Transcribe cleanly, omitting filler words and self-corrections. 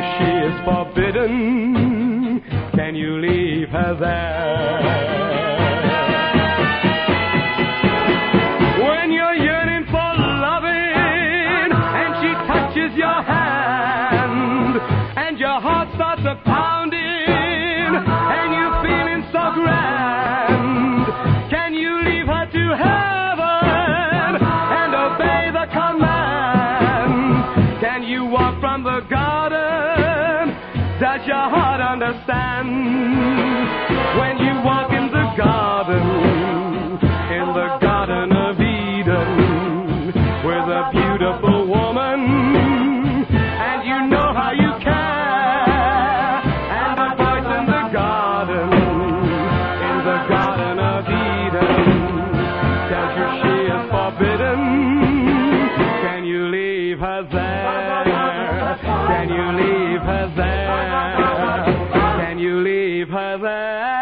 she is forbidden, can you leave her there? When you're yearning for loving and she touches your hand and your heart starts a pounding and you're feeling so grand, can you leave her to heaven and obey the command? Can you walk from the garden? Does your heart understand? When you walk in the garden of Eden, with a beautiful woman, and you know how you care, and the voice in the garden of Eden, tells you she is forbidden. Can you leave her there? Can you leave her there? Can you leave her there?